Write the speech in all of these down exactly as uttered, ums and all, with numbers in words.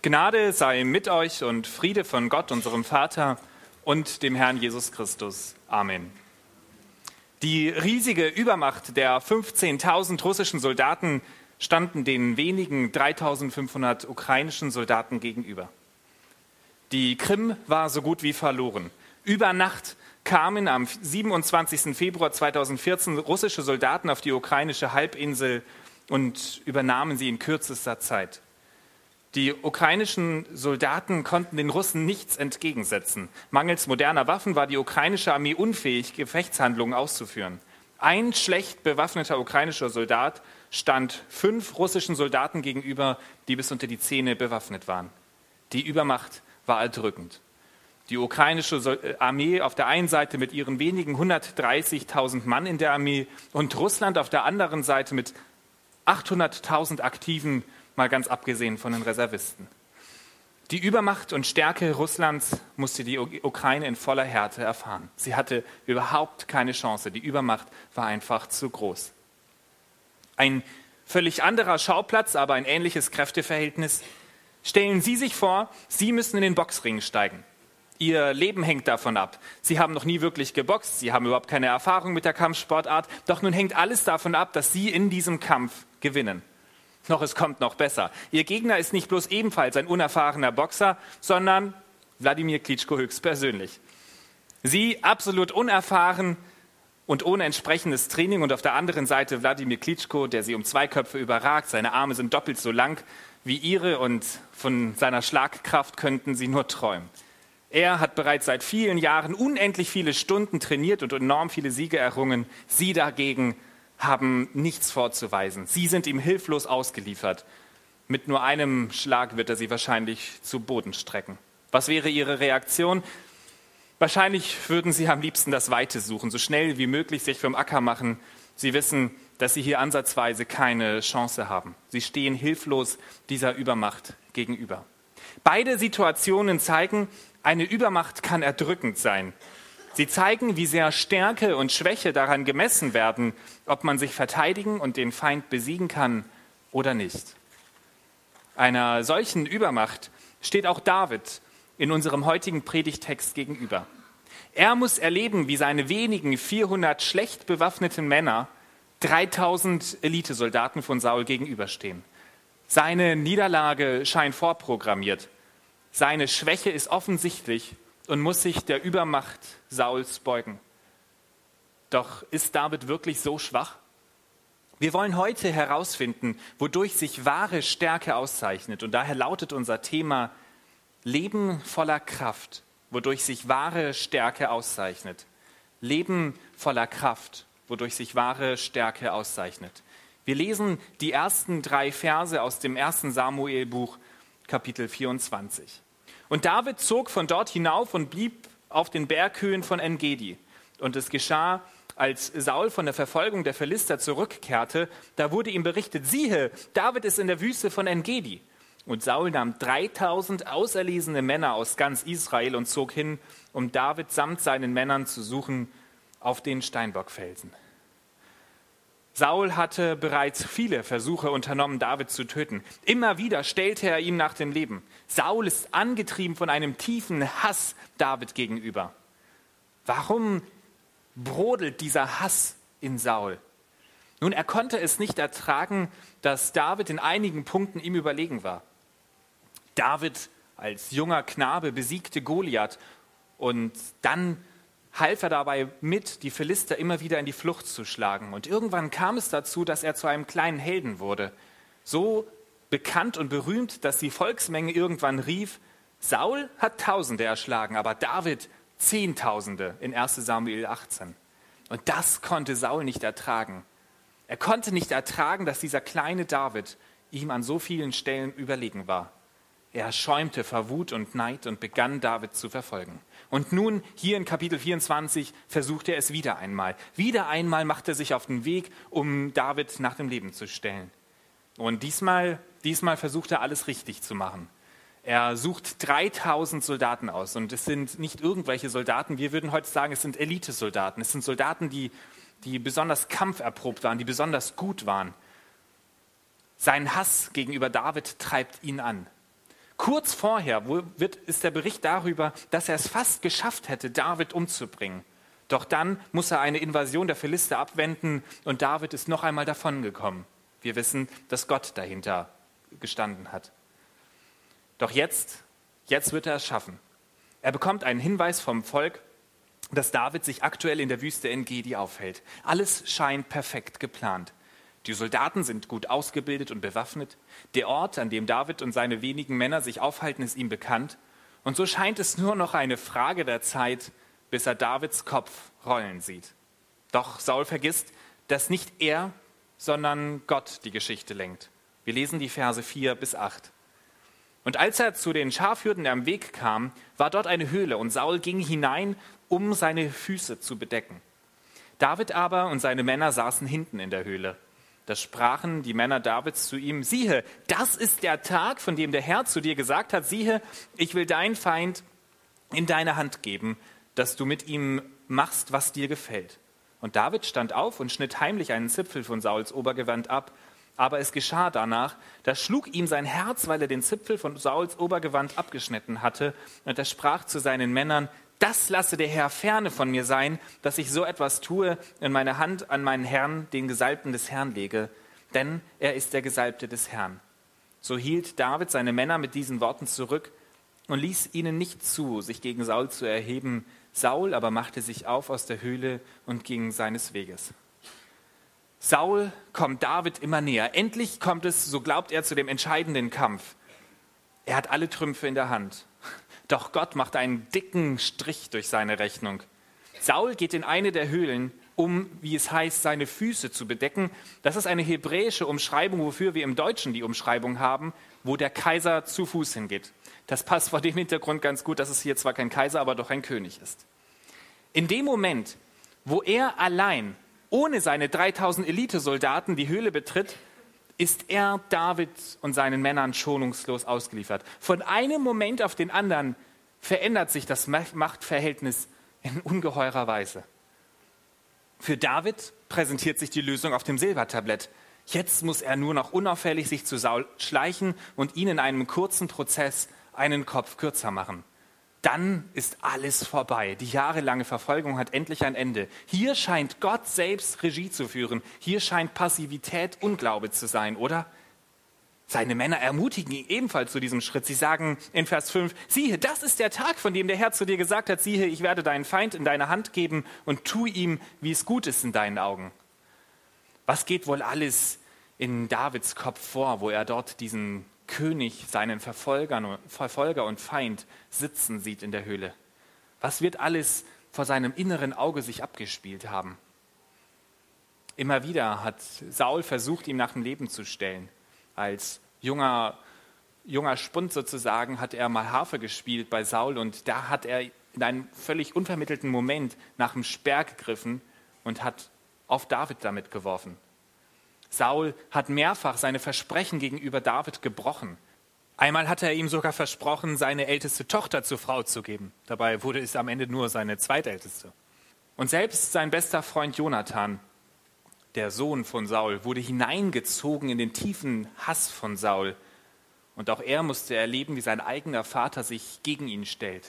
Gnade sei mit euch und Friede von Gott, unserem Vater und dem Herrn Jesus Christus. Amen. Die riesige Übermacht der fünfzehntausend russischen Soldaten standen den wenigen dreitausendfünfhundert ukrainischen Soldaten gegenüber. Die Krim war so gut wie verloren. Über Nacht kamen am siebenundzwanzigsten Februar zweitausendvierzehn russische Soldaten auf die ukrainische Halbinsel und übernahmen sie in kürzester Zeit. Die ukrainischen Soldaten konnten den Russen nichts entgegensetzen. Mangels moderner Waffen war die ukrainische Armee unfähig, Gefechtshandlungen auszuführen. Ein schlecht bewaffneter ukrainischer Soldat stand fünf russischen Soldaten gegenüber, die bis unter die Zähne bewaffnet waren. Die Übermacht war erdrückend. Die ukrainische Armee auf der einen Seite mit ihren wenigen hundertdreißigtausend Mann in der Armee und Russland auf der anderen Seite mit achthunderttausend Aktiven, mal ganz abgesehen von den Reservisten. Die Übermacht und Stärke Russlands musste die Ukraine in voller Härte erfahren. Sie hatte überhaupt keine Chance. Die Übermacht war einfach zu groß. Ein völlig anderer Schauplatz, aber ein ähnliches Kräfteverhältnis. Stellen Sie sich vor, Sie müssen in den Boxring steigen. Ihr Leben hängt davon ab. Sie haben noch nie wirklich geboxt, Sie haben überhaupt keine Erfahrung mit der Kampfsportart. Doch nun hängt alles davon ab, dass Sie in diesem Kampf gewinnen. Noch, es kommt noch besser. Ihr Gegner ist nicht bloß ebenfalls ein unerfahrener Boxer, sondern Wladimir Klitschko höchstpersönlich. Sie absolut unerfahren und ohne entsprechendes Training und auf der anderen Seite Wladimir Klitschko, der Sie um zwei Köpfe überragt. Seine Arme sind doppelt so lang wie Ihre und von seiner Schlagkraft könnten Sie nur träumen. Er hat bereits seit vielen Jahren unendlich viele Stunden trainiert und enorm viele Siege errungen. Sie dagegen haben nichts vorzuweisen. Sie sind ihm hilflos ausgeliefert. Mit nur einem Schlag wird er sie wahrscheinlich zu Boden strecken. Was wäre Ihre Reaktion? Wahrscheinlich würden Sie am liebsten das Weite suchen, so schnell wie möglich sich vom Acker machen. Sie wissen, dass Sie hier ansatzweise keine Chance haben. Sie stehen hilflos dieser Übermacht gegenüber. Beide Situationen zeigen, eine Übermacht kann erdrückend sein. Sie zeigen, wie sehr Stärke und Schwäche daran gemessen werden, ob man sich verteidigen und den Feind besiegen kann oder nicht. Einer solchen Übermacht steht auch David in unserem heutigen Predigttext gegenüber. Er muss erleben, wie seine wenigen vierhundert schlecht bewaffneten Männer dreitausend Elitesoldaten von Saul gegenüberstehen. Seine Niederlage scheint vorprogrammiert. Seine Schwäche ist offensichtlich und muss sich der Übermacht Sauls beugen. Doch ist David wirklich so schwach? Wir wollen heute herausfinden, wodurch sich wahre Stärke auszeichnet. Und daher lautet unser Thema Leben voller Kraft, wodurch sich wahre Stärke auszeichnet. Leben voller Kraft, wodurch sich wahre Stärke auszeichnet. Wir lesen die ersten drei Verse aus dem ersten Samuel-Buch, Kapitel vierundzwanzig. Und David zog von dort hinauf und blieb auf den Berghöhen von En-Gedi. Und es geschah, als Saul von der Verfolgung der Philister zurückkehrte, da wurde ihm berichtet, siehe, David ist in der Wüste von En-Gedi. Und Saul nahm dreitausend auserlesene Männer aus ganz Israel und zog hin, um David samt seinen Männern zu suchen auf den Steinbockfelsen. Saul hatte bereits viele Versuche unternommen, David zu töten. Immer wieder stellte er ihm nach dem Leben. Saul ist angetrieben von einem tiefen Hass David gegenüber. Warum brodelt dieser Hass in Saul? Nun, er konnte es nicht ertragen, dass David in einigen Punkten ihm überlegen war. David als junger Knabe besiegte Goliath und dann half er dabei mit, die Philister immer wieder in die Flucht zu schlagen. Und irgendwann kam es dazu, dass er zu einem kleinen Helden wurde. So bekannt und berühmt, dass die Volksmenge irgendwann rief, Saul hat Tausende erschlagen, aber David Zehntausende in erster Samuel achtzehn. Und das konnte Saul nicht ertragen. Er konnte nicht ertragen, dass dieser kleine David ihm an so vielen Stellen überlegen war. Er schäumte vor Wut und Neid und begann, David zu verfolgen. Und nun, hier in Kapitel vierundzwanzig, versucht er es wieder einmal. Wieder einmal macht er sich auf den Weg, um David nach dem Leben zu stellen. Und diesmal, diesmal versucht er, alles richtig zu machen. Er sucht dreitausend Soldaten aus. Und es sind nicht irgendwelche Soldaten, wir würden heute sagen, es sind Elitesoldaten. Es sind Soldaten, die, die besonders kampferprobt waren, die besonders gut waren. Sein Hass gegenüber David treibt ihn an. Kurz vorher wo wird, ist der Bericht darüber, dass er es fast geschafft hätte, David umzubringen. Doch dann muss er eine Invasion der Philister abwenden und David ist noch einmal davongekommen. Wir wissen, dass Gott dahinter gestanden hat. Doch jetzt, jetzt wird er es schaffen. Er bekommt einen Hinweis vom Volk, dass David sich aktuell in der Wüste En Gedi aufhält. Alles scheint perfekt geplant. Die Soldaten sind gut ausgebildet und bewaffnet. Der Ort, an dem David und seine wenigen Männer sich aufhalten, ist ihm bekannt. Und so scheint es nur noch eine Frage der Zeit, bis er Davids Kopf rollen sieht. Doch Saul vergisst, dass nicht er, sondern Gott die Geschichte lenkt. Wir lesen die Verse vier bis acht. Und als er zu den Schafhürden am Weg kam, war dort eine Höhle und Saul ging hinein, um seine Füße zu bedecken. David aber und seine Männer saßen hinten in der Höhle. Da sprachen die Männer Davids zu ihm: Siehe, das ist der Tag, von dem der Herr zu dir gesagt hat, siehe, ich will deinen Feind in deine Hand geben, dass du mit ihm machst, was dir gefällt. Und David stand auf und schnitt heimlich einen Zipfel von Sauls Obergewand ab. Aber es geschah danach, da schlug ihm sein Herz, weil er den Zipfel von Sauls Obergewand abgeschnitten hatte. Und er sprach zu seinen Männern: Das lasse der Herr ferne von mir sein, dass ich so etwas tue und meine Hand an meinen Herrn, den Gesalbten des Herrn, lege. Denn er ist der Gesalbte des Herrn. So hielt David seine Männer mit diesen Worten zurück und ließ ihnen nicht zu, sich gegen Saul zu erheben. Saul aber machte sich auf aus der Höhle und ging seines Weges. Saul kommt David immer näher. Endlich kommt es, so glaubt er, zu dem entscheidenden Kampf. Er hat alle Trümpfe in der Hand. Doch Gott macht einen dicken Strich durch seine Rechnung. Saul geht in eine der Höhlen, um, wie es heißt, seine Füße zu bedecken. Das ist eine hebräische Umschreibung, wofür wir im Deutschen die Umschreibung haben, wo der Kaiser zu Fuß hingeht. Das passt vor dem Hintergrund ganz gut, dass es hier zwar kein Kaiser, aber doch ein König ist. In dem Moment, wo er allein, ohne seine dreitausend Elitesoldaten, die Höhle betritt, ist er David und seinen Männern schonungslos ausgeliefert. Von einem Moment auf den anderen verändert sich das Machtverhältnis in ungeheurer Weise. Für David präsentiert sich die Lösung auf dem Silbertablett. Jetzt muss er nur noch unauffällig sich zu Saul schleichen und ihn in einem kurzen Prozess einen Kopf kürzer machen. Dann ist alles vorbei. Die jahrelange Verfolgung hat endlich ein Ende. Hier scheint Gott selbst Regie zu führen. Hier scheint Passivität Unglaube zu sein, oder? Seine Männer ermutigen ihn ebenfalls zu diesem Schritt. Sie sagen in Vers fünf, siehe, das ist der Tag, von dem der Herr zu dir gesagt hat, siehe, ich werde deinen Feind in deine Hand geben und tu ihm, wie es gut ist in deinen Augen. Was geht wohl alles in Davids Kopf vor, wo er dort diesen König, seinen Verfolgern, Verfolger und Feind sitzen sieht in der Höhle? Was wird alles vor seinem inneren Auge sich abgespielt haben? Immer wieder hat Saul versucht, ihm nach dem Leben zu stellen. Als junger, junger Spund sozusagen hat er mal Harfe gespielt bei Saul und da hat er in einem völlig unvermittelten Moment nach dem Speer gegriffen und hat auf David damit geworfen. Saul hat mehrfach seine Versprechen gegenüber David gebrochen. Einmal hatte er ihm sogar versprochen, seine älteste Tochter zur Frau zu geben. Dabei wurde es am Ende nur seine zweitälteste. Und selbst sein bester Freund Jonathan, der Sohn von Saul, wurde hineingezogen in den tiefen Hass von Saul. Und auch er musste erleben, wie sein eigener Vater sich gegen ihn stellt.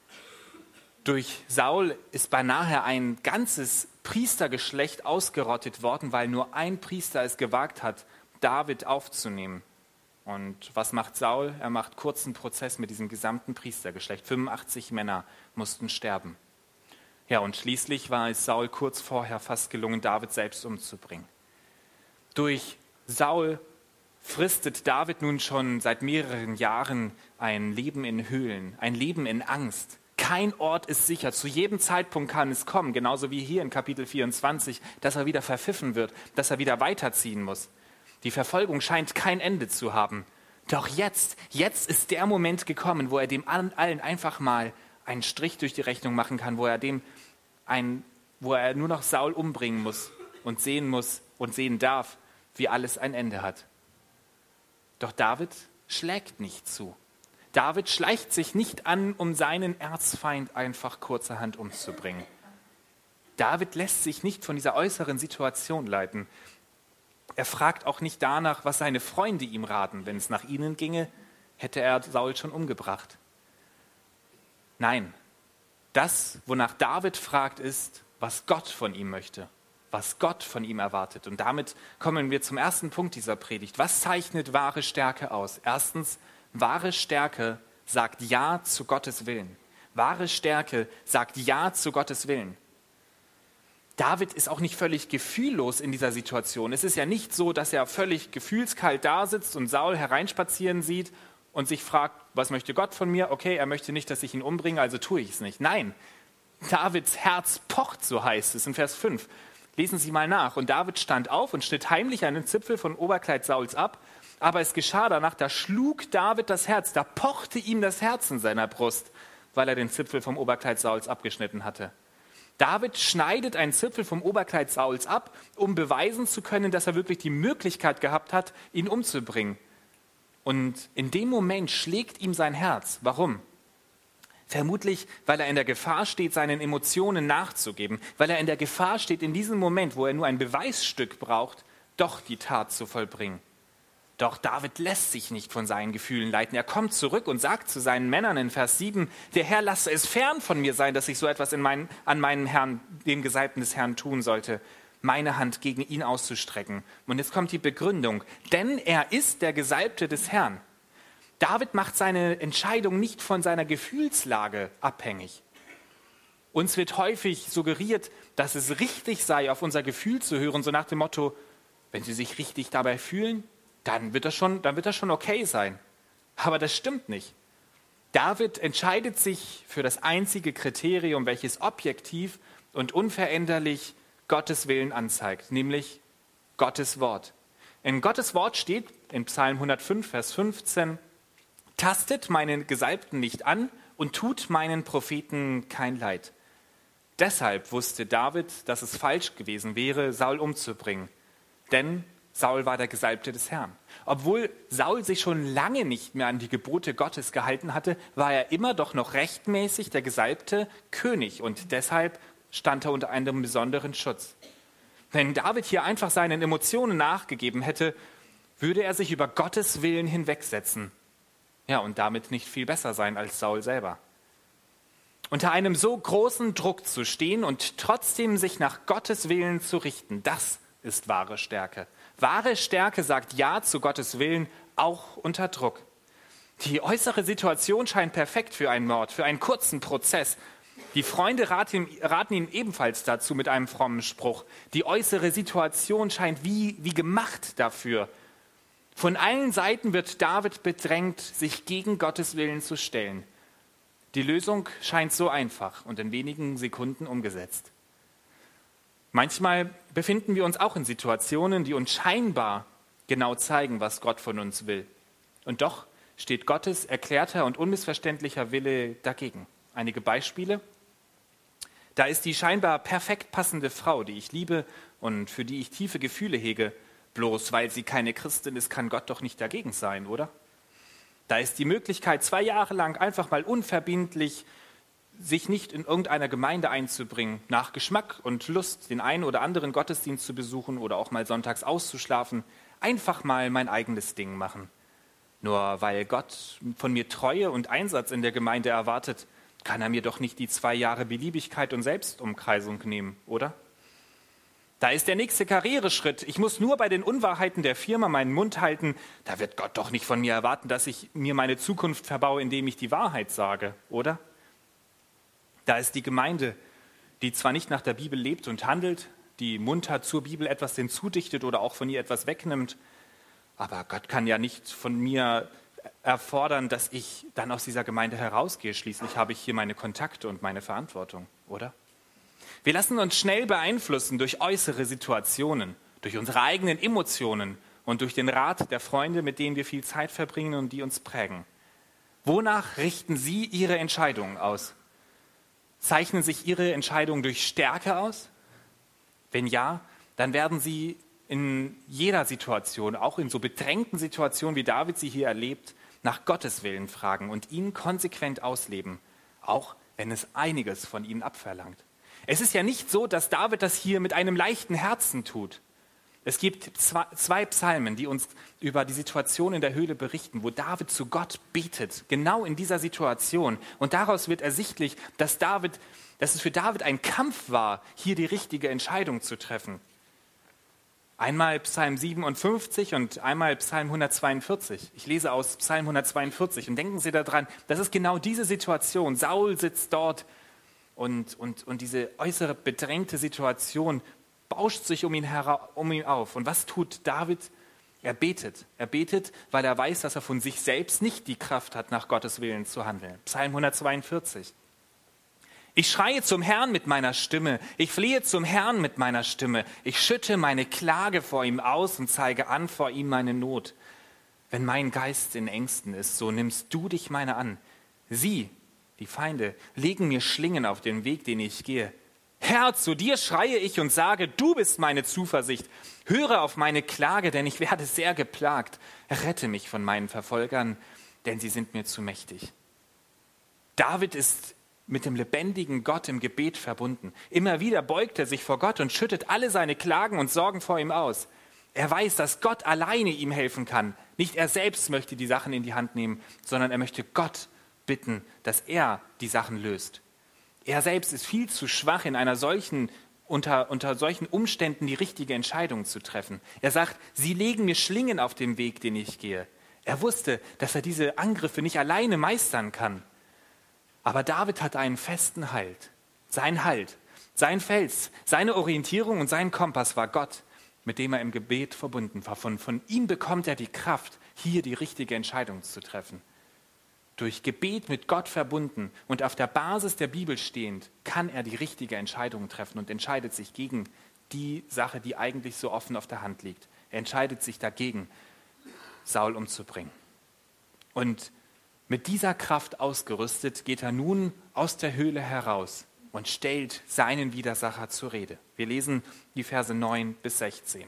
Durch Saul ist beinahe ein ganzes Priestergeschlecht ausgerottet worden, weil nur ein Priester es gewagt hat, David aufzunehmen. Und was macht Saul? Er macht kurzen Prozess mit diesem gesamten Priestergeschlecht. fünfundachtzig Männer mussten sterben. Ja, und schließlich war es Saul kurz vorher fast gelungen, David selbst umzubringen. Durch Saul fristet David nun schon seit mehreren Jahren ein Leben in Höhlen, ein Leben in Angst. Kein Ort ist sicher. Zu jedem Zeitpunkt kann es kommen, genauso wie hier in Kapitel vierundzwanzig, dass er wieder verpfiffen wird, dass er wieder weiterziehen muss. Die Verfolgung scheint kein Ende zu haben. Doch jetzt, jetzt ist der Moment gekommen, wo er dem allen einfach mal einen Strich durch die Rechnung machen kann, wo er dem ein, wo er nur noch Saul umbringen muss und sehen muss und sehen darf, wie alles ein Ende hat. Doch David schlägt nicht zu. David schleicht sich nicht an, um seinen Erzfeind einfach kurzerhand umzubringen. David lässt sich nicht von dieser äußeren Situation leiten. Er fragt auch nicht danach, was seine Freunde ihm raten. Wenn es nach ihnen ginge, hätte er Saul schon umgebracht. Nein, das, wonach David fragt, ist, was Gott von ihm möchte, was Gott von ihm erwartet. Und damit kommen wir zum ersten Punkt dieser Predigt. Was zeichnet wahre Stärke aus? Erstens, wahre Stärke sagt Ja zu Gottes Willen. Wahre Stärke sagt Ja zu Gottes Willen. David ist auch nicht völlig gefühllos in dieser Situation. Es ist ja nicht so, dass er völlig gefühlskalt da sitzt und Saul hereinspazieren sieht und sich fragt, was möchte Gott von mir? Okay, er möchte nicht, dass ich ihn umbringe, also tue ich es nicht. Nein, Davids Herz pocht, so heißt es in Vers fünf. Lesen Sie mal nach. Und David stand auf und schnitt heimlich einen Zipfel von Oberkleid Sauls ab. Aber es geschah danach, da schlug David das Herz, da pochte ihm das Herz in seiner Brust, weil er den Zipfel vom Oberkleid Sauls abgeschnitten hatte. David schneidet einen Zipfel vom Oberkleid Sauls ab, um beweisen zu können, dass er wirklich die Möglichkeit gehabt hat, ihn umzubringen. Und in dem Moment schlägt ihm sein Herz. Warum? Vermutlich, weil er in der Gefahr steht, seinen Emotionen nachzugeben, weil er in der Gefahr steht, in diesem Moment, wo er nur ein Beweisstück braucht, doch die Tat zu vollbringen. Doch David lässt sich nicht von seinen Gefühlen leiten. Er kommt zurück und sagt zu seinen Männern in Vers sieben, der Herr lasse es fern von mir sein, dass ich so etwas in meinen, an meinen Herrn, dem Gesalbten des Herrn tun sollte, meine Hand gegen ihn auszustrecken. Und jetzt kommt die Begründung, denn er ist der Gesalbte des Herrn. David macht seine Entscheidung nicht von seiner Gefühlslage abhängig. Uns wird häufig suggeriert, dass es richtig sei, auf unser Gefühl zu hören, so nach dem Motto, wenn Sie sich richtig dabei fühlen, dann wird das schon, dann wird das schon okay sein. Aber das stimmt nicht. David entscheidet sich für das einzige Kriterium, welches objektiv und unveränderlich Gottes Willen anzeigt, nämlich Gottes Wort. In Gottes Wort steht in Psalm hundertfünf, Vers fünfzehn, tastet meinen Gesalbten nicht an und tut meinen Propheten kein Leid. Deshalb wusste David, dass es falsch gewesen wäre, Saul umzubringen. Denn Saul war der Gesalbte des Herrn. Obwohl Saul sich schon lange nicht mehr an die Gebote Gottes gehalten hatte, war er immer doch noch rechtmäßig der gesalbte König und deshalb stand er unter einem besonderen Schutz. Wenn David hier einfach seinen Emotionen nachgegeben hätte, würde er sich über Gottes Willen hinwegsetzen. Ja, und damit nicht viel besser sein als Saul selber. Unter einem so großen Druck zu stehen und trotzdem sich nach Gottes Willen zu richten, das ist wahre Stärke. Wahre Stärke sagt Ja zu Gottes Willen, auch unter Druck. Die äußere Situation scheint perfekt für einen Mord, für einen kurzen Prozess. Die Freunde raten, raten ihm ebenfalls dazu mit einem frommen Spruch. Die äußere Situation scheint wie, wie gemacht dafür. Von allen Seiten wird David bedrängt, sich gegen Gottes Willen zu stellen. Die Lösung scheint so einfach und in wenigen Sekunden umgesetzt. Manchmal befinden wir uns auch in Situationen, die uns scheinbar genau zeigen, was Gott von uns will. Und doch steht Gottes erklärter und unmissverständlicher Wille dagegen. Einige Beispiele. Da ist die scheinbar perfekt passende Frau, die ich liebe und für die ich tiefe Gefühle hege. Bloß weil sie keine Christin ist, kann Gott doch nicht dagegen sein, oder? Da ist die Möglichkeit, zwei Jahre lang einfach mal unverbindlich sich nicht in irgendeiner Gemeinde einzubringen, nach Geschmack und Lust den einen oder anderen Gottesdienst zu besuchen oder auch mal sonntags auszuschlafen, einfach mal mein eigenes Ding machen. Nur weil Gott von mir Treue und Einsatz in der Gemeinde erwartet, kann er mir doch nicht die zwei Jahre Beliebigkeit und Selbstumkreisung nehmen, oder? Da ist der nächste Karriereschritt. Ich muss nur bei den Unwahrheiten der Firma meinen Mund halten. Da wird Gott doch nicht von mir erwarten, dass ich mir meine Zukunft verbaue, indem ich die Wahrheit sage, oder? Da ist die Gemeinde, die zwar nicht nach der Bibel lebt und handelt, die munter zur Bibel etwas hinzudichtet oder auch von ihr etwas wegnimmt, aber Gott kann ja nicht von mir erfordern, dass ich dann aus dieser Gemeinde herausgehe. Schließlich habe ich hier meine Kontakte und meine Verantwortung, oder? Wir lassen uns schnell beeinflussen durch äußere Situationen, durch unsere eigenen Emotionen und durch den Rat der Freunde, mit denen wir viel Zeit verbringen und die uns prägen. Wonach richten Sie Ihre Entscheidungen aus? Zeichnen sich Ihre Entscheidungen durch Stärke aus? Wenn ja, dann werden Sie in jeder Situation, auch in so bedrängten Situationen, wie David sie hier erlebt, nach Gottes Willen fragen und ihn konsequent ausleben, auch wenn es einiges von ihnen abverlangt. Es ist ja nicht so, dass David das hier mit einem leichten Herzen tut. Es gibt zwei, zwei Psalmen, die uns über die Situation in der Höhle berichten, wo David zu Gott betet, genau in dieser Situation. Und daraus wird ersichtlich, dass, David, dass es für David ein Kampf war, hier die richtige Entscheidung zu treffen. Einmal Psalm siebenundfünfzig und einmal Psalm hundertzweiundvierzig. Ich lese aus Psalm hundertzweiundvierzig und denken Sie daran, das ist genau diese Situation. Saul sitzt dort und, und, und diese äußere bedrängte Situation bauscht sich um ihn, hera- um ihn auf. Und was tut David? Er betet. Er betet, weil er weiß, dass er von sich selbst nicht die Kraft hat, nach Gottes Willen zu handeln. Psalm hundertzweiundvierzig. Ich schreie zum Herrn mit meiner Stimme, ich flehe zum Herrn mit meiner Stimme, ich schütte meine Klage vor ihm aus und zeige an vor ihm meine Not. Wenn mein Geist in Ängsten ist, so nimmst du dich meiner an. Sie, die Feinde, legen mir Schlingen auf den Weg, den ich gehe. Herr, zu dir schreie ich und sage, du bist meine Zuversicht. Höre auf meine Klage, denn ich werde sehr geplagt. Rette mich von meinen Verfolgern, denn sie sind mir zu mächtig. David ist mit dem lebendigen Gott im Gebet verbunden. Immer wieder beugt er sich vor Gott und schüttet alle seine Klagen und Sorgen vor ihm aus. Er weiß, dass Gott alleine ihm helfen kann. Nicht er selbst möchte die Sachen in die Hand nehmen, sondern er möchte Gott bitten, dass er die Sachen löst. Er selbst ist viel zu schwach, in einer solchen, unter, unter solchen Umständen die richtige Entscheidung zu treffen. Er sagt, sie legen mir Schlingen auf dem Weg, den ich gehe. Er wusste, dass er diese Angriffe nicht alleine meistern kann. Aber David hat einen festen Halt. Sein Halt, sein Fels, seine Orientierung und sein Kompass war Gott, mit dem er im Gebet verbunden war. Von, von ihm bekommt er die Kraft, hier die richtige Entscheidung zu treffen. Durch Gebet mit Gott verbunden und auf der Basis der Bibel stehend, kann er die richtige Entscheidung treffen und entscheidet sich gegen die Sache, die eigentlich so offen auf der Hand liegt. Er entscheidet sich dagegen, Saul umzubringen. Und mit dieser Kraft ausgerüstet geht er nun aus der Höhle heraus und stellt seinen Widersacher zur Rede. Wir lesen die Verse neun bis sechzehn.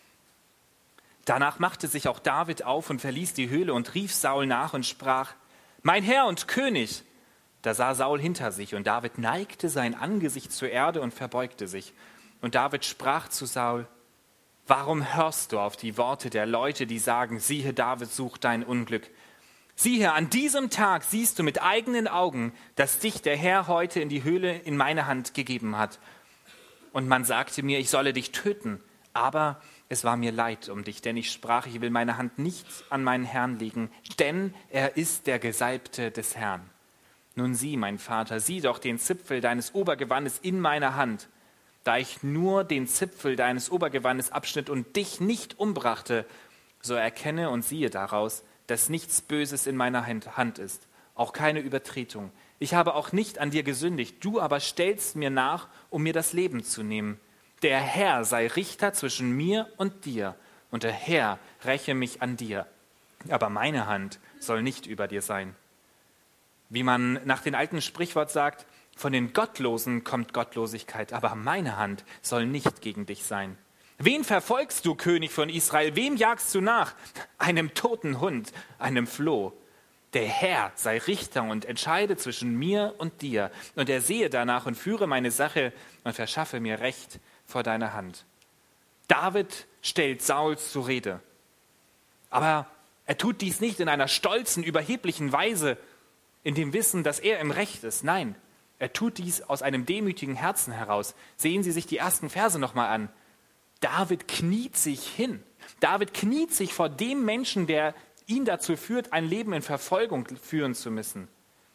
Danach machte sich auch David auf und verließ die Höhle und rief Saul nach und sprach, mein Herr und König! Da sah Saul hinter sich und David neigte sein Angesicht zur Erde und verbeugte sich. Und David sprach zu Saul, warum hörst du auf die Worte der Leute, die sagen, siehe, David sucht dein Unglück? Siehe, an diesem Tag siehst du mit eigenen Augen, dass dich der Herr heute in die Höhle in meine Hand gegeben hat. Und man sagte mir, ich solle dich töten, aber es war mir leid um dich, denn ich sprach, ich will meine Hand nicht an meinen Herrn legen, denn er ist der Gesalbte des Herrn. Nun sieh, mein Vater, sieh doch den Zipfel deines Obergewandes in meiner Hand. Da ich nur den Zipfel deines Obergewandes abschnitt und dich nicht umbrachte, so erkenne und siehe daraus, dass nichts Böses in meiner Hand ist, auch keine Übertretung. Ich habe auch nicht an dir gesündigt, du aber stellst mir nach, um mir das Leben zu nehmen. Der Herr sei Richter zwischen mir und dir, und der Herr räche mich an dir. Aber meine Hand soll nicht über dir sein. Wie man nach dem alten Sprichwort sagt, von den Gottlosen kommt Gottlosigkeit, aber meine Hand soll nicht gegen dich sein. Wen verfolgst du, König von Israel? Wem jagst du nach? Einem toten Hund, einem Floh. Der Herr sei Richter und entscheide zwischen mir und dir. Und er sehe danach und führe meine Sache und verschaffe mir Recht vor deiner Hand. David stellt Saul zur Rede. Aber er tut dies nicht in einer stolzen, überheblichen Weise, in dem Wissen, dass er im Recht ist. Nein, er tut dies aus einem demütigen Herzen heraus. Sehen Sie sich die ersten Verse nochmal an. David kniet sich hin. David kniet sich vor dem Menschen, der ihn dazu führt, ein Leben in Verfolgung führen zu müssen.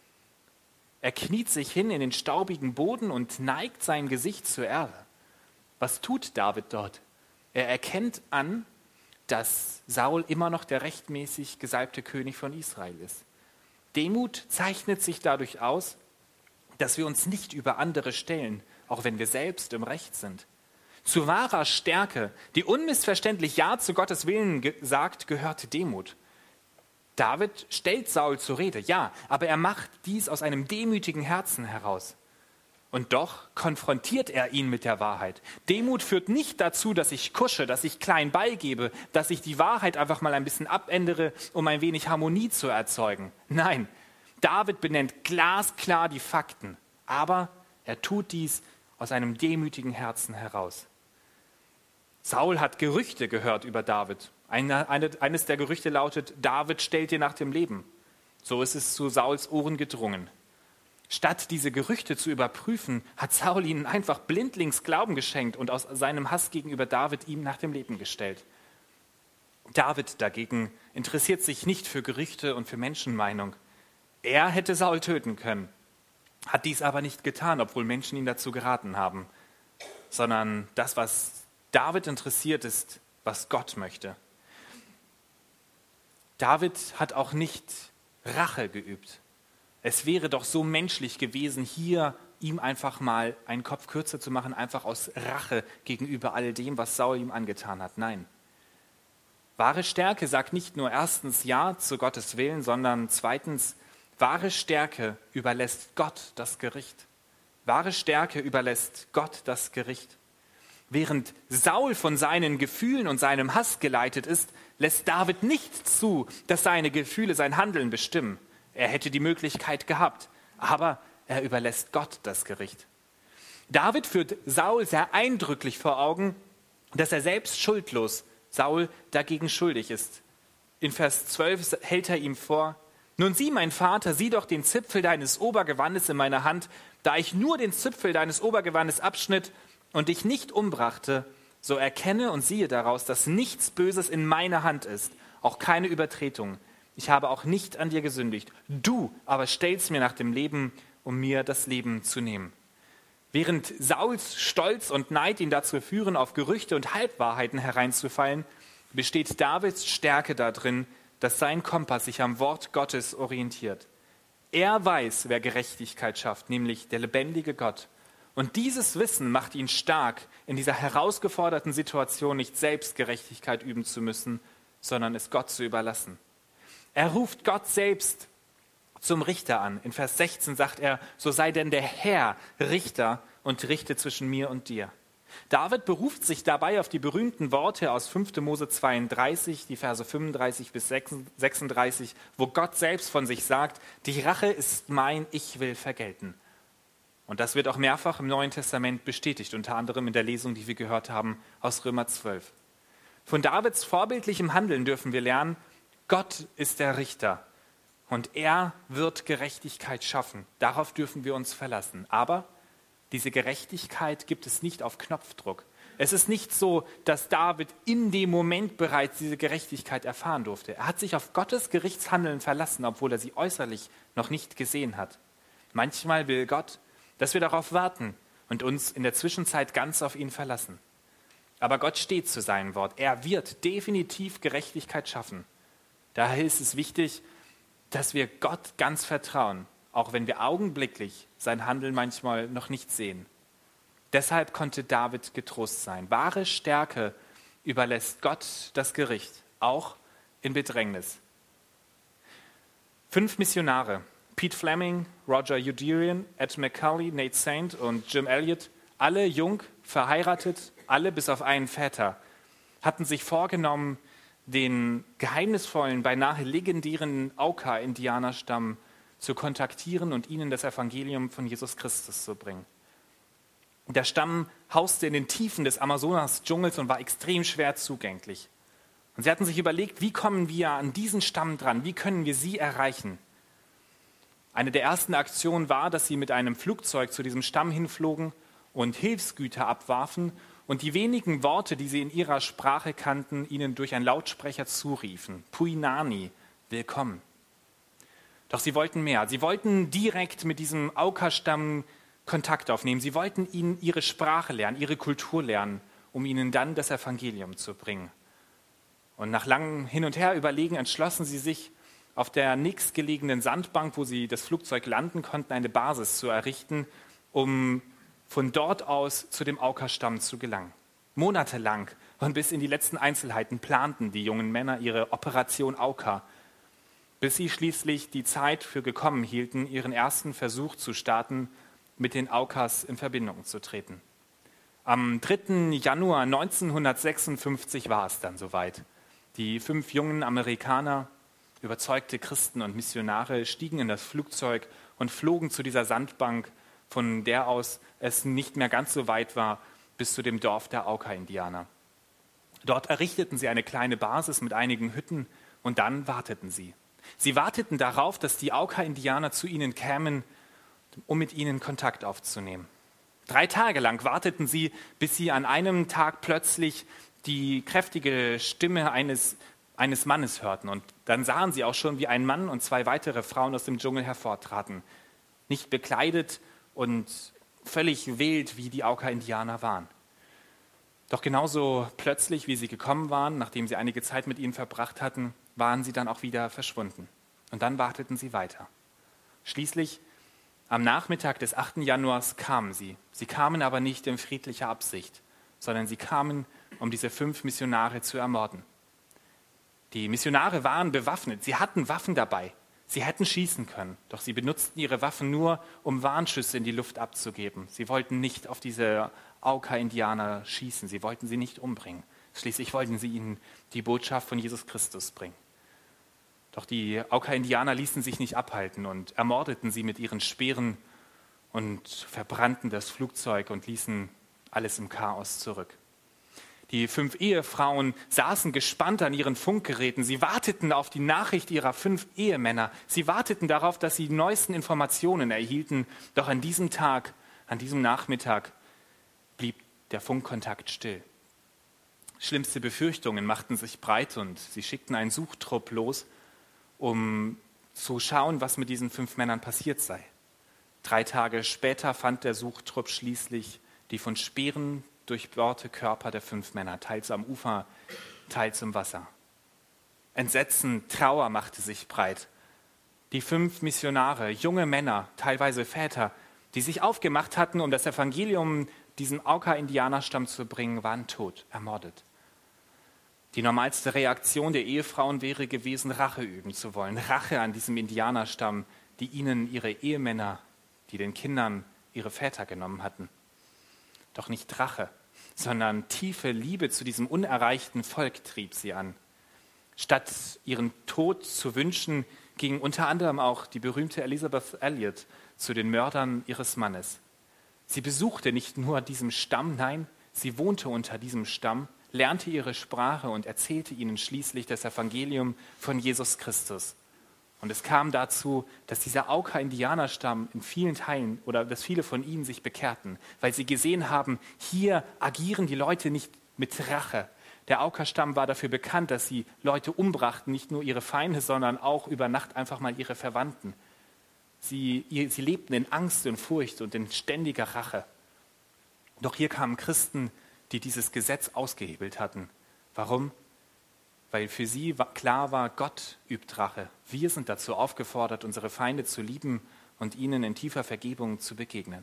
Er kniet sich hin in den staubigen Boden und neigt sein Gesicht zur Erde. Was tut David dort? Er erkennt an, dass Saul immer noch der rechtmäßig gesalbte König von Israel ist. Demut zeichnet sich dadurch aus, dass wir uns nicht über andere stellen, auch wenn wir selbst im Recht sind. Zu wahrer Stärke, die unmissverständlich Ja zu Gottes Willen ge- sagt, gehört Demut. David stellt Saul zur Rede, ja, aber er macht dies aus einem demütigen Herzen heraus. Und doch konfrontiert er ihn mit der Wahrheit. Demut führt nicht dazu, dass ich kusche, dass ich klein beigebe, dass ich die Wahrheit einfach mal ein bisschen abändere, um ein wenig Harmonie zu erzeugen. Nein, David benennt glasklar die Fakten, aber er tut dies aus einem demütigen Herzen heraus. Saul hat Gerüchte gehört über David. Eine, eine, eines der Gerüchte lautet, David stellt dir nach dem Leben. So ist es zu Sauls Ohren gedrungen. Statt diese Gerüchte zu überprüfen, hat Saul ihnen einfach blindlings Glauben geschenkt und aus seinem Hass gegenüber David ihm nach dem Leben gestellt. David dagegen interessiert sich nicht für Gerüchte und für Menschenmeinung. Er hätte Saul töten können, hat dies aber nicht getan, obwohl Menschen ihn dazu geraten haben, sondern das, was David interessiert, ist, was Gott möchte. David hat auch nicht Rache geübt. Es wäre doch so menschlich gewesen, hier ihm einfach mal einen Kopf kürzer zu machen, einfach aus Rache gegenüber all dem, was Saul ihm angetan hat. Nein. Wahre Stärke sagt nicht nur erstens Ja zu Gottes Willen, sondern zweitens, wahre Stärke überlässt Gott das Gericht. Wahre Stärke überlässt Gott das Gericht. Während Saul von seinen Gefühlen und seinem Hass geleitet ist, lässt David nicht zu, dass seine Gefühle sein Handeln bestimmen. Er hätte die Möglichkeit gehabt, aber er überlässt Gott das Gericht. David führt Saul sehr eindrücklich vor Augen, dass er selbst schuldlos Saul dagegen schuldig ist. In Vers zwölf hält er ihm vor, nun sieh, mein Vater, sieh doch den Zipfel deines Obergewandes in meiner Hand, da ich nur den Zipfel deines Obergewandes abschnitt und dich nicht umbrachte, so erkenne und siehe daraus, dass nichts Böses in meiner Hand ist, auch keine Übertretung. Ich habe auch nicht an dir gesündigt. Du aber stellst mir nach dem Leben, um mir das Leben zu nehmen. Während Sauls Stolz und Neid ihn dazu führen, auf Gerüchte und Halbwahrheiten hereinzufallen, besteht Davids Stärke darin, dass sein Kompass sich am Wort Gottes orientiert. Er weiß, wer Gerechtigkeit schafft, nämlich der lebendige Gott. Und dieses Wissen macht ihn stark, in dieser herausgeforderten Situation nicht selbst Gerechtigkeit üben zu müssen, sondern es Gott zu überlassen. Er ruft Gott selbst zum Richter an. In Vers sechzehn sagt er, so sei denn der Herr Richter und richte zwischen mir und dir. David beruft sich dabei auf die berühmten Worte aus fünfter Mose zweiunddreißig, die Verse fünfunddreißig bis sechsunddreißig, wo Gott selbst von sich sagt, die Rache ist mein, ich will vergelten. Und das wird auch mehrfach im Neuen Testament bestätigt, unter anderem in der Lesung, die wir gehört haben, aus Römer zwölf. Von Davids vorbildlichem Handeln dürfen wir lernen, Gott ist der Richter und er wird Gerechtigkeit schaffen. Darauf dürfen wir uns verlassen. Aber diese Gerechtigkeit gibt es nicht auf Knopfdruck. Es ist nicht so, dass David in dem Moment bereits diese Gerechtigkeit erfahren durfte. Er hat sich auf Gottes Gerichtshandeln verlassen, obwohl er sie äußerlich noch nicht gesehen hat. Manchmal will Gott, dass wir darauf warten und uns in der Zwischenzeit ganz auf ihn verlassen. Aber Gott steht zu seinem Wort. Er wird definitiv Gerechtigkeit schaffen. Daher ist es wichtig, dass wir Gott ganz vertrauen, auch wenn wir augenblicklich sein Handeln manchmal noch nicht sehen. Deshalb konnte David getrost sein. Wahre Stärke überlässt Gott das Gericht, auch in Bedrängnis. Fünf Missionare, Pete Fleming, Roger Youderian, Ed McCully, Nate Saint und Jim Elliot, alle jung, verheiratet, alle bis auf einen Väter, hatten sich vorgenommen, den geheimnisvollen, beinahe legendären Auca-Indianerstamm zu kontaktieren und ihnen das Evangelium von Jesus Christus zu bringen. Der Stamm hauste in den Tiefen des Amazonas-Dschungels und war extrem schwer zugänglich. Und sie hatten sich überlegt, wie kommen wir an diesen Stamm dran? Wie können wir sie erreichen? Eine der ersten Aktionen war, dass sie mit einem Flugzeug zu diesem Stamm hinflogen und Hilfsgüter abwarfen und die wenigen Worte, die sie in ihrer Sprache kannten, ihnen durch einen Lautsprecher zuriefen. Puinani, willkommen. Doch sie wollten mehr. Sie wollten direkt mit diesem Auca-Stamm Kontakt aufnehmen. Sie wollten ihnen ihre Sprache lernen, ihre Kultur lernen, um ihnen dann das Evangelium zu bringen. Und nach langem Hin und Her überlegen entschlossen sie sich, auf der nächstgelegenen Sandbank, wo sie das Flugzeug landen konnten, eine Basis zu errichten, um von dort aus zu dem Auca-Stamm zu gelangen. Monatelang und bis in die letzten Einzelheiten planten die jungen Männer ihre Operation Auca, bis sie schließlich die Zeit für gekommen hielten, ihren ersten Versuch zu starten, mit den Aucas in Verbindung zu treten. Am dritten Januar neunzehnhundertsechsundfünfzig war es dann soweit. Die fünf jungen Amerikaner, überzeugte Christen und Missionare, stiegen in das Flugzeug und flogen zu dieser Sandbank, von der aus es nicht mehr ganz so weit war, bis zu dem Dorf der Auca-Indianer. Dort errichteten sie eine kleine Basis mit einigen Hütten und dann warteten sie. Sie warteten darauf, dass die Auca-Indianer zu ihnen kämen, um mit ihnen Kontakt aufzunehmen. Drei Tage lang warteten sie, bis sie an einem Tag plötzlich die kräftige Stimme eines, eines Mannes hörten. Und dann sahen sie auch schon, wie ein Mann und zwei weitere Frauen aus dem Dschungel hervortraten. Nicht bekleidet und völlig wild, wie die Auca-Indianer waren. Doch genauso plötzlich, wie sie gekommen waren, nachdem sie einige Zeit mit ihnen verbracht hatten, waren sie dann auch wieder verschwunden. Und dann warteten sie weiter. Schließlich, am Nachmittag des achten Januars kamen sie. Sie kamen aber nicht in friedlicher Absicht, sondern sie kamen, um diese fünf Missionare zu ermorden. Die Missionare waren bewaffnet, sie hatten Waffen dabei. Sie hätten schießen können, doch sie benutzten ihre Waffen nur, um Warnschüsse in die Luft abzugeben. Sie wollten nicht auf diese Auca-Indianer schießen, sie wollten sie nicht umbringen. Schließlich wollten sie ihnen die Botschaft von Jesus Christus bringen. Doch die Auca-Indianer ließen sich nicht abhalten und ermordeten sie mit ihren Speeren und verbrannten das Flugzeug und ließen alles im Chaos zurück. Die fünf Ehefrauen saßen gespannt an ihren Funkgeräten. Sie warteten auf die Nachricht ihrer fünf Ehemänner. Sie warteten darauf, dass sie die neuesten Informationen erhielten. Doch an diesem Tag, an diesem Nachmittag, blieb der Funkkontakt still. Schlimmste Befürchtungen machten sich breit und sie schickten einen Suchtrupp los, um zu schauen, was mit diesen fünf Männern passiert sei. Drei Tage später fand der Suchtrupp schließlich die von Speeren durchbohrte Körper der fünf Männer, teils am Ufer, teils im Wasser. Entsetzen, Trauer machte sich breit. Die fünf Missionare, junge Männer, teilweise Väter, die sich aufgemacht hatten, um das Evangelium diesem Auca-Indianerstamm zu bringen, waren tot, ermordet. Die normalste Reaktion der Ehefrauen wäre gewesen, Rache üben zu wollen. Rache an diesem Indianerstamm, die ihnen ihre Ehemänner, die den Kindern ihre Väter genommen hatten. Doch nicht Rache, sondern tiefe Liebe zu diesem unerreichten Volk trieb sie an. Statt ihren Tod zu wünschen, ging unter anderem auch die berühmte Elisabeth Elliot zu den Mördern ihres Mannes. Sie besuchte nicht nur diesen Stamm, nein, sie wohnte unter diesem Stamm, lernte ihre Sprache und erzählte ihnen schließlich das Evangelium von Jesus Christus. Und es kam dazu, dass dieser Auca-Indianerstamm in vielen Teilen oder dass viele von ihnen sich bekehrten, weil sie gesehen haben, hier agieren die Leute nicht mit Rache. Der Auca-Stamm war dafür bekannt, dass sie Leute umbrachten, nicht nur ihre Feinde, sondern auch über Nacht einfach mal ihre Verwandten. Sie, sie lebten in Angst und Furcht und in ständiger Rache. Doch hier kamen Christen, die dieses Gesetz ausgehebelt hatten. Warum? Weil für sie klar war, Gott übt Rache. Wir sind dazu aufgefordert, unsere Feinde zu lieben und ihnen in tiefer Vergebung zu begegnen.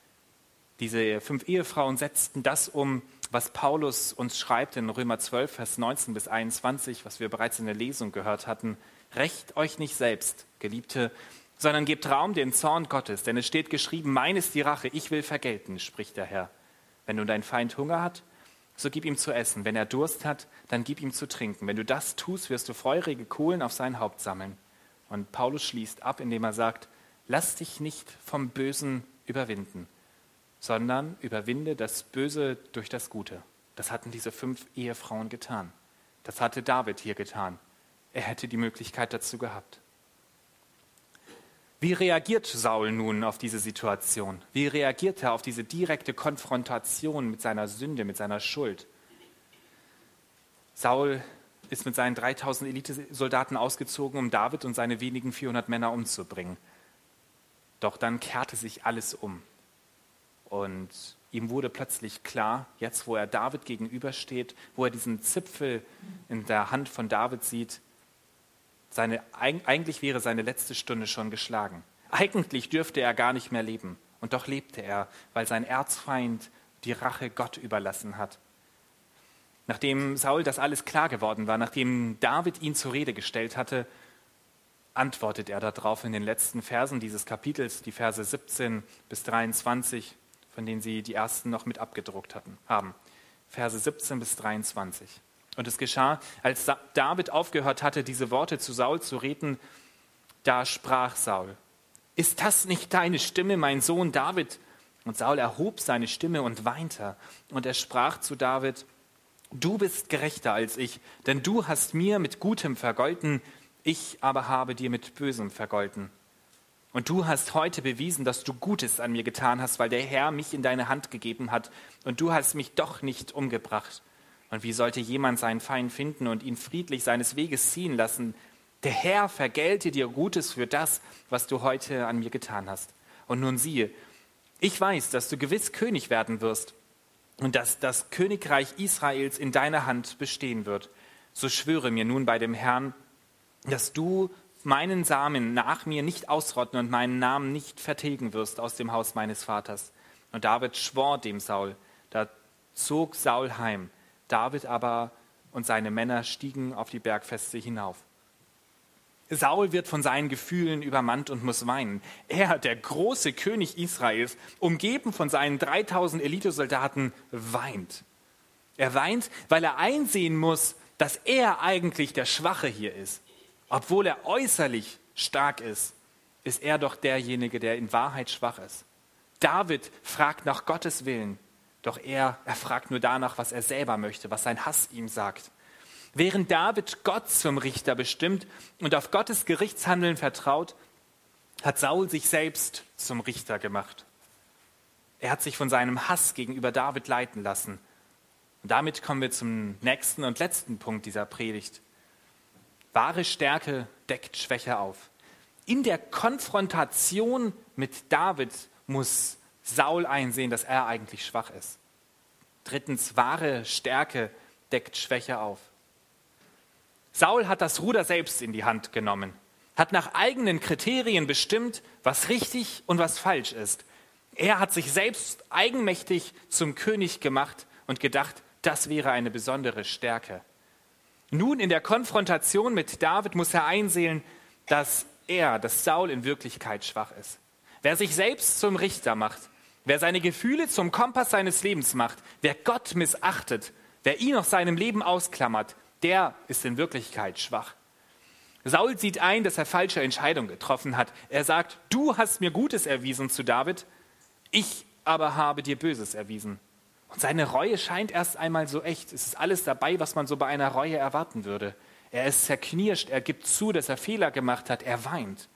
Diese fünf Ehefrauen setzten das um, was Paulus uns schreibt in Römer zwölf, Vers neunzehn bis einundzwanzig, was wir bereits in der Lesung gehört hatten. Rächt euch nicht selbst, Geliebte, sondern gebt Raum dem Zorn Gottes, denn es steht geschrieben, mein ist die Rache, ich will vergelten, spricht der Herr. Wenn nun dein Feind Hunger hat, so gib ihm zu essen. Wenn er Durst hat, dann gib ihm zu trinken. Wenn du das tust, wirst du feurige Kohlen auf sein Haupt sammeln. Und Paulus schließt ab, indem er sagt, lass dich nicht vom Bösen überwinden, sondern überwinde das Böse durch das Gute. Das hatten diese fünf Ehefrauen getan. Das hatte David hier getan. Er hätte die Möglichkeit dazu gehabt. Wie reagiert Saul nun auf diese Situation? Wie reagiert er auf diese direkte Konfrontation mit seiner Sünde, mit seiner Schuld? Saul ist mit seinen dreitausend Elitesoldaten ausgezogen, um David und seine wenigen vierhundert Männer umzubringen. Doch dann kehrte sich alles um. Und ihm wurde plötzlich klar, jetzt wo er David gegenübersteht, wo er diesen Zipfel in der Hand von David sieht, Seine, eigentlich wäre seine letzte Stunde schon geschlagen. Eigentlich dürfte er gar nicht mehr leben. Und doch lebte er, weil sein Erzfeind die Rache Gott überlassen hat. Nachdem Saul das alles klar geworden war, nachdem David ihn zur Rede gestellt hatte, antwortet er darauf in den letzten Versen dieses Kapitels, die Verse siebzehn bis dreiundzwanzig, von denen Sie die ersten noch mit abgedruckt hatten, haben. Verse siebzehn bis dreiundzwanzig. Und es geschah, als David aufgehört hatte, diese Worte zu Saul zu reden, da sprach Saul, ist das nicht deine Stimme, mein Sohn David? Und Saul erhob seine Stimme und weinte. Und er sprach zu David, Du bist gerechter als ich, denn du hast mir mit Gutem vergolten, ich aber habe dir mit Bösem vergolten. Und du hast heute bewiesen, dass du Gutes an mir getan hast, weil der Herr mich in deine Hand gegeben hat und du hast mich doch nicht umgebracht. Und wie sollte jemand seinen Feind finden und ihn friedlich seines Weges ziehen lassen? Der Herr vergelte dir Gutes für das, was du heute an mir getan hast. Und nun siehe, ich weiß, dass du gewiss König werden wirst und dass das Königreich Israels in deiner Hand bestehen wird. So schwöre mir nun bei dem Herrn, dass du meinen Samen nach mir nicht ausrotten und meinen Namen nicht vertilgen wirst aus dem Haus meines Vaters. Und David schwor dem Saul, da zog Saul heim. David aber und seine Männer stiegen auf die Bergfeste hinauf. Saul wird von seinen Gefühlen übermannt und muss weinen. Er, der große König Israels, umgeben von seinen dreitausend Elitesoldaten, weint. Er weint, weil er einsehen muss, dass er eigentlich der Schwache hier ist. Obwohl er äußerlich stark ist, ist er doch derjenige, der in Wahrheit schwach ist. David fragt nach Gottes Willen, doch er, er fragt nur danach, was er selber möchte, was sein Hass ihm sagt. Während David Gott zum Richter bestimmt und auf Gottes Gerichtshandeln vertraut, hat Saul sich selbst zum Richter gemacht. Er hat sich von seinem Hass gegenüber David leiten lassen. Und damit kommen wir zum nächsten und letzten Punkt dieser Predigt. Wahre Stärke deckt Schwäche auf. In der Konfrontation mit David muss Saul einsehen, dass er eigentlich schwach ist. Drittens, wahre Stärke deckt Schwäche auf. Saul hat das Ruder selbst in die Hand genommen, hat nach eigenen Kriterien bestimmt, was richtig und was falsch ist. Er hat sich selbst eigenmächtig zum König gemacht und gedacht, das wäre eine besondere Stärke. Nun in der Konfrontation mit David muss er einsehen, dass er, dass Saul in Wirklichkeit schwach ist. Wer sich selbst zum Richter macht, wer seine Gefühle zum Kompass seines Lebens macht, wer Gott missachtet, wer ihn aus seinem Leben ausklammert, der ist in Wirklichkeit schwach. Saul sieht ein, dass er falsche Entscheidungen getroffen hat. Er sagt, du hast mir Gutes erwiesen zu David, ich aber habe dir Böses erwiesen. Und seine Reue scheint erst einmal so echt. Es ist alles dabei, was man so bei einer Reue erwarten würde. Er ist zerknirscht, er gibt zu, dass er Fehler gemacht hat, er weint.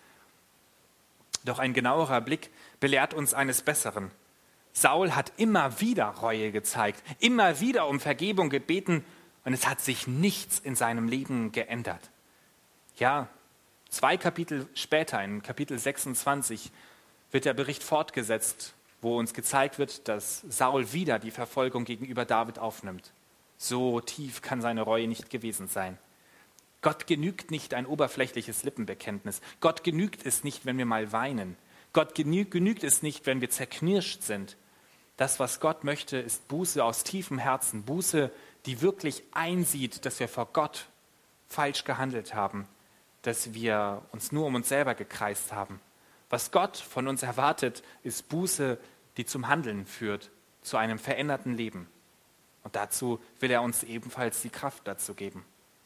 Doch ein genauerer Blick belehrt uns eines Besseren. Saul hat immer wieder Reue gezeigt, immer wieder um Vergebung gebeten und es hat sich nichts in seinem Leben geändert. Ja, zwei Kapitel später, in Kapitel sechsundzwanzig, wird der Bericht fortgesetzt, wo uns gezeigt wird, dass Saul wieder die Verfolgung gegenüber David aufnimmt. So tief kann seine Reue nicht gewesen sein. Gott genügt nicht ein oberflächliches Lippenbekenntnis. Gott genügt es nicht, wenn wir mal weinen. Gott genügt, genügt es nicht, wenn wir zerknirscht sind. Das, was Gott möchte, ist Buße aus tiefem Herzen. Buße, die wirklich einsieht, dass wir vor Gott falsch gehandelt haben, dass wir uns nur um uns selber gekreist haben. Was Gott von uns erwartet, ist Buße, die zum Handeln führt, zu einem veränderten Leben. Und dazu will er uns ebenfalls die Kraft dazu geben.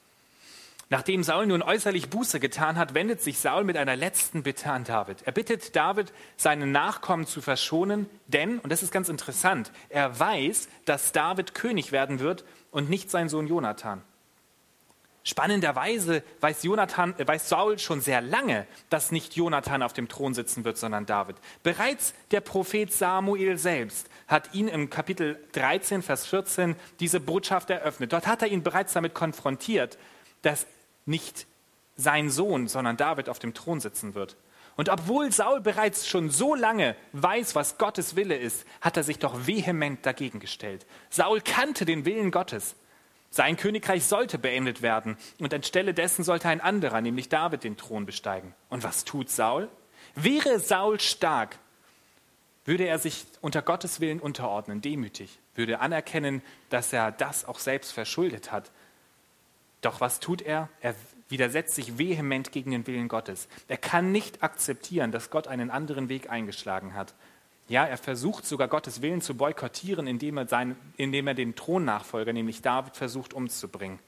Nachdem Saul nun äußerlich Buße getan hat, wendet sich Saul mit einer letzten Bitte an David. Er bittet David, seinen Nachkommen zu verschonen, denn, und das ist ganz interessant, er weiß, dass David König werden wird und nicht sein Sohn Jonathan. Spannenderweise weiß, Jonathan, äh, weiß Saul schon sehr lange, dass nicht Jonathan auf dem Thron sitzen wird, sondern David. Bereits der Prophet Samuel selbst hat ihn im Kapitel dreizehn, Vers vierzehn diese Botschaft eröffnet. Dort hat er ihn bereits damit konfrontiert, dass nicht sein Sohn, sondern David auf dem Thron sitzen wird. Und obwohl Saul bereits schon so lange weiß, was Gottes Wille ist, hat er sich doch vehement dagegen gestellt. Saul kannte den Willen Gottes. Sein Königreich sollte beendet werden und anstelle dessen sollte ein anderer, nämlich David, den Thron besteigen. Und was tut Saul? Wäre Saul stark, würde er sich unter Gottes Willen unterordnen, demütig, würde anerkennen, dass er das auch selbst verschuldet hat. Doch was tut er? Er widersetzt sich vehement gegen den Willen Gottes. Er kann nicht akzeptieren, dass Gott einen anderen Weg eingeschlagen hat. Ja, er versucht sogar Gottes Willen zu boykottieren, indem er, sein, indem er den Thronnachfolger, nämlich David, versucht umzubringen.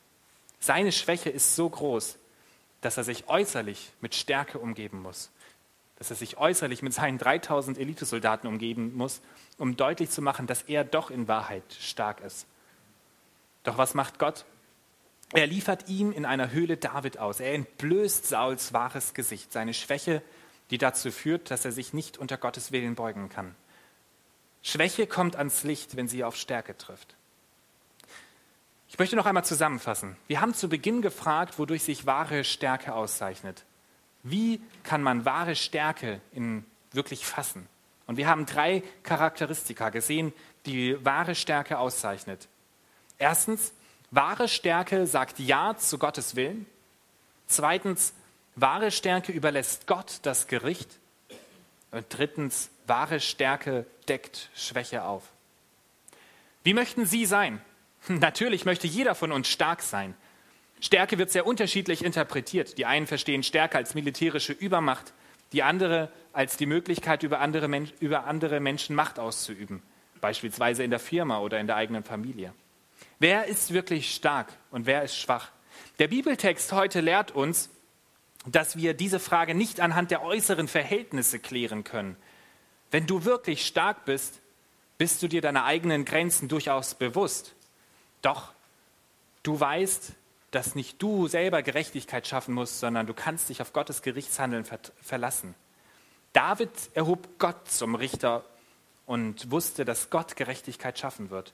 Seine Schwäche ist so groß, dass er sich äußerlich mit Stärke umgeben muss. Dass er sich äußerlich mit seinen dreitausend Elitesoldaten umgeben muss, um deutlich zu machen, dass er doch in Wahrheit stark ist. Doch was macht Gott? Er liefert ihn in einer Höhle David aus. Er entblößt Sauls wahres Gesicht, seine Schwäche, die dazu führt, dass er sich nicht unter Gottes Willen beugen kann. Schwäche kommt ans Licht, wenn sie auf Stärke trifft. Ich möchte noch einmal zusammenfassen. Wir haben zu Beginn gefragt, wodurch sich wahre Stärke auszeichnet. Wie kann man wahre Stärke in wirklich fassen? Und wir haben drei Charakteristika gesehen, die wahre Stärke auszeichnet. Erstens, wahre Stärke sagt Ja zu Gottes Willen. Zweitens, wahre Stärke überlässt Gott das Gericht. Und drittens, wahre Stärke deckt Schwäche auf. Wie möchten Sie sein? Natürlich möchte jeder von uns stark sein. Stärke wird sehr unterschiedlich interpretiert. Die einen verstehen Stärke als militärische Übermacht, die andere als die Möglichkeit, über andere, Men- über andere Menschen Macht auszuüben, beispielsweise in der Firma oder in der eigenen Familie. Wer ist wirklich stark und wer ist schwach? Der Bibeltext heute lehrt uns, dass wir diese Frage nicht anhand der äußeren Verhältnisse klären können. Wenn du wirklich stark bist, bist du dir deiner eigenen Grenzen durchaus bewusst. Doch du weißt, dass nicht du selber Gerechtigkeit schaffen musst, sondern du kannst dich auf Gottes Gerichtshandeln ver- verlassen. David erhob Gott zum Richter und wusste, dass Gott Gerechtigkeit schaffen wird.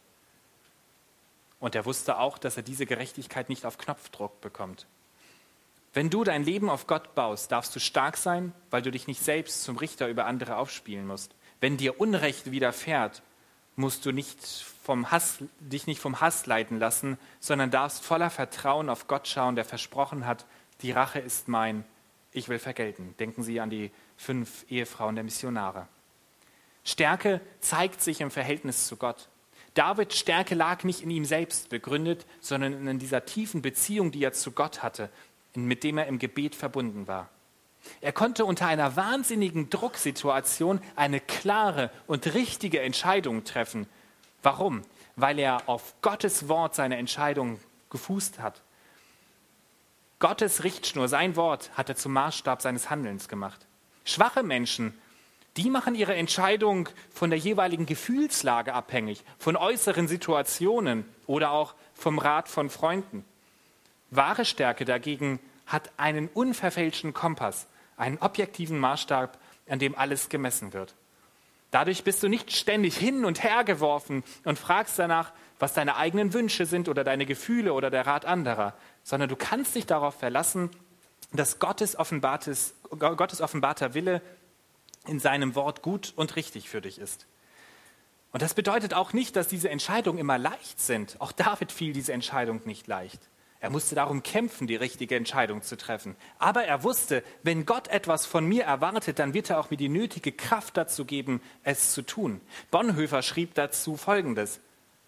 Und er wusste auch, dass er diese Gerechtigkeit nicht auf Knopfdruck bekommt. Wenn du dein Leben auf Gott baust, darfst du stark sein, weil du dich nicht selbst zum Richter über andere aufspielen musst. Wenn dir Unrecht widerfährt, musst du nicht vom Hass, dich nicht vom Hass leiten lassen, sondern darfst voller Vertrauen auf Gott schauen, der versprochen hat, die Rache ist mein, ich will vergelten. Denken Sie an die fünf Ehefrauen der Missionare. Stärke zeigt sich im Verhältnis zu Gott. Davids Stärke lag nicht in ihm selbst begründet, sondern in dieser tiefen Beziehung, die er zu Gott hatte, mit dem er im Gebet verbunden war. Er konnte unter einer wahnsinnigen Drucksituation eine klare und richtige Entscheidung treffen. Warum? Weil er auf Gottes Wort seine Entscheidung gefußt hat. Gottes Richtschnur, sein Wort, hat er zum Maßstab seines Handelns gemacht. Schwache Menschen, die machen ihre Entscheidung von der jeweiligen Gefühlslage abhängig, von äußeren Situationen oder auch vom Rat von Freunden. Wahre Stärke dagegen hat einen unverfälschten Kompass, einen objektiven Maßstab, an dem alles gemessen wird. Dadurch bist du nicht ständig hin und her geworfen und fragst danach, was deine eigenen Wünsche sind oder deine Gefühle oder der Rat anderer, sondern du kannst dich darauf verlassen, dass Gottes, offenbartes, Gottes offenbarter Wille in seinem Wort gut und richtig für dich ist. Und das bedeutet auch nicht, dass diese Entscheidungen immer leicht sind. Auch David fiel diese Entscheidung nicht leicht. Er musste darum kämpfen, die richtige Entscheidung zu treffen. Aber er wusste, wenn Gott etwas von mir erwartet, dann wird er auch mir die nötige Kraft dazu geben, es zu tun. Bonhoeffer schrieb dazu Folgendes: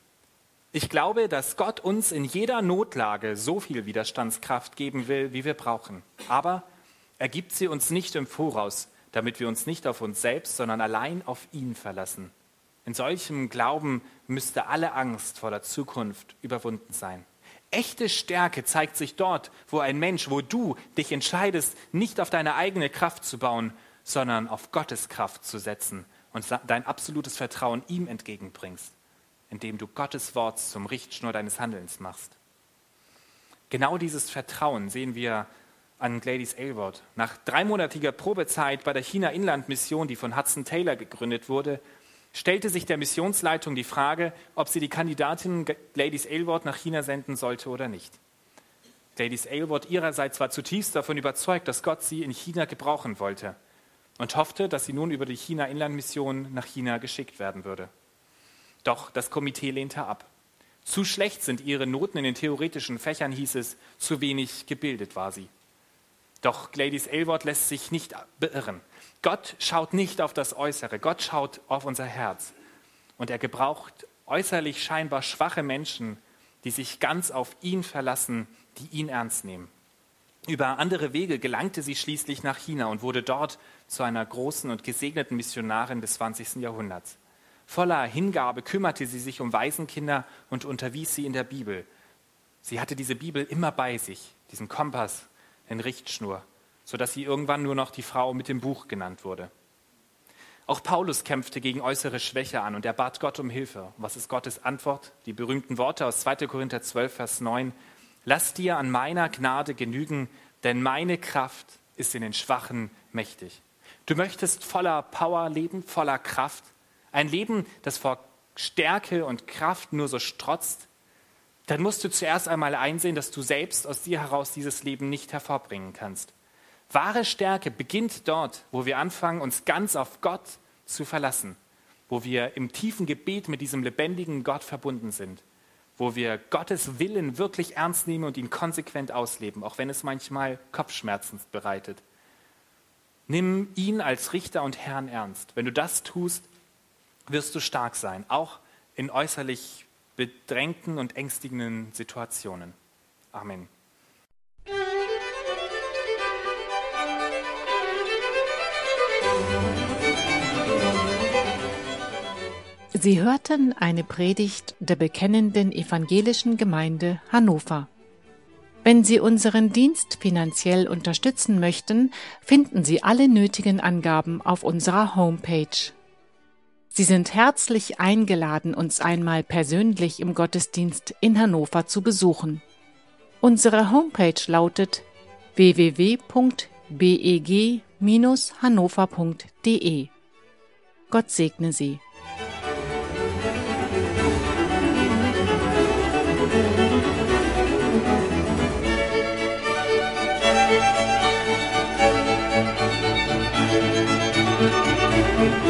Ich glaube, dass Gott uns in jeder Notlage so viel Widerstandskraft geben will, wie wir brauchen. Aber er gibt sie uns nicht im Voraus, damit wir uns nicht auf uns selbst, sondern allein auf ihn verlassen. In solchem Glauben müsste alle Angst vor der Zukunft überwunden sein. Echte Stärke zeigt sich dort, wo ein Mensch, wo du dich entscheidest, nicht auf deine eigene Kraft zu bauen, sondern auf Gottes Kraft zu setzen und dein absolutes Vertrauen ihm entgegenbringst, indem du Gottes Wort zum Richtschnur deines Handelns machst. Genau dieses Vertrauen sehen wir an Gladys Aylward. Nach dreimonatiger Probezeit bei der China-Inland-Mission, die von Hudson Taylor gegründet wurde, stellte sich der Missionsleitung die Frage, ob sie die Kandidatin Gladys Aylward nach China senden sollte oder nicht. Gladys Aylward ihrerseits war zutiefst davon überzeugt, dass Gott sie in China gebrauchen wollte und hoffte, dass sie nun über die China-Inland-Mission nach China geschickt werden würde. Doch das Komitee lehnte ab. Zu schlecht sind ihre Noten in den theoretischen Fächern, hieß es, zu wenig gebildet war sie. Doch Gladys Aylward lässt sich nicht beirren. Gott schaut nicht auf das Äußere, Gott schaut auf unser Herz. Und er gebraucht äußerlich scheinbar schwache Menschen, die sich ganz auf ihn verlassen, die ihn ernst nehmen. Über andere Wege gelangte sie schließlich nach China und wurde dort zu einer großen und gesegneten Missionarin des zwanzigsten Jahrhunderts. Voller Hingabe kümmerte sie sich um Waisenkinder und unterwies sie in der Bibel. Sie hatte diese Bibel immer bei sich, diesen Kompass, den Richtschnur, sodass sie irgendwann nur noch die Frau mit dem Buch genannt wurde. Auch Paulus kämpfte gegen äußere Schwäche an und er bat Gott um Hilfe. Was ist Gottes Antwort? Die berühmten Worte aus zweiter Korinther zwölf, Vers neun. Lass dir an meiner Gnade genügen, denn meine Kraft ist in den Schwachen mächtig. Du möchtest voller Power leben, voller Kraft. Ein Leben, das vor Stärke und Kraft nur so strotzt. Dann musst du zuerst einmal einsehen, dass du selbst aus dir heraus dieses Leben nicht hervorbringen kannst. Wahre Stärke beginnt dort, wo wir anfangen, uns ganz auf Gott zu verlassen, wo wir im tiefen Gebet mit diesem lebendigen Gott verbunden sind, wo wir Gottes Willen wirklich ernst nehmen und ihn konsequent ausleben, auch wenn es manchmal Kopfschmerzen bereitet. Nimm ihn als Richter und Herrn ernst. Wenn du das tust, wirst du stark sein, auch in äußerlich bedrängten und ängstigenden Situationen. Amen. Sie hörten eine Predigt der Bekennenden Evangelischen Gemeinde Hannover. Wenn Sie unseren Dienst finanziell unterstützen möchten, finden Sie alle nötigen Angaben auf unserer Homepage. Sie sind herzlich eingeladen, uns einmal persönlich im Gottesdienst in Hannover zu besuchen. Unsere Homepage lautet w w w punkt b e g bindestrich hannover punkt d e. Gott segne Sie. Thank you.